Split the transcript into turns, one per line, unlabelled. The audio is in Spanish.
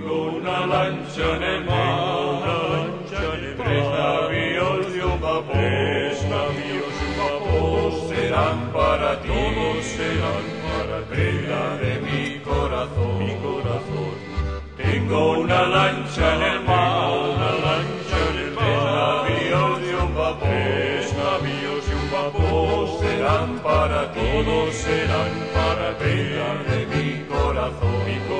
Tengo una lancha en el mar, tres navíos y un vapor, todos serán para ti, prenda de mi corazón. Tengo una lancha en el mar, tres navíos y un vapor, todos serán para ti, prenda de mi corazón.